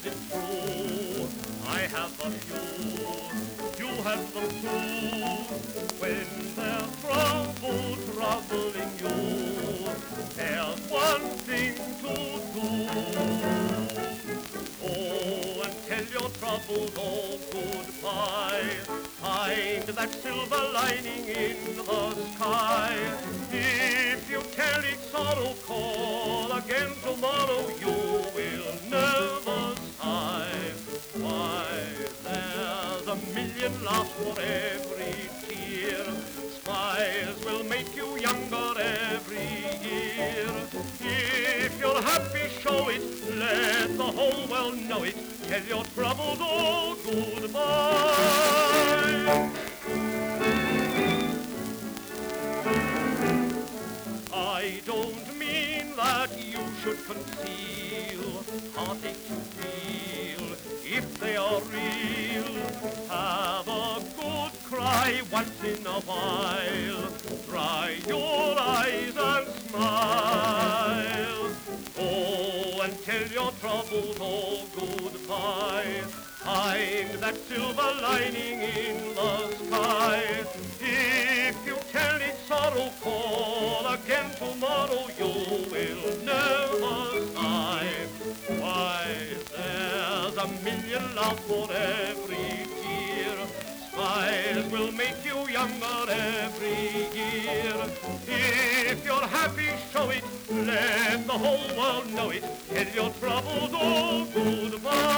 it's true. I have a few, you have them too. When there's trouble troubling you, there's one thing to do. Oh, and tell your troubles all goodbye. Find that silver lining in the sky. If you tell it sorrow, call again tomorrow, you will never sigh. Why, there's a million laughs for every tear. Smiles will make you younger every year. If you're happy, show it, let the whole world know it. Tell your troubles all goodbye. I don't mean that you should conceal heartache you feel. If they are real, have a good cry once in a while. Dry your eyes and smile. Oh, and tell your troubles all goodbye. Find that silver lining in the sky. If you tell it sorrow, call again tomorrow, you will never sigh. Why, there's a million laughs for every tear. Smiles will make you younger every year. If you're happy, show it, let the whole world know it. Tell your troubles all goodbye.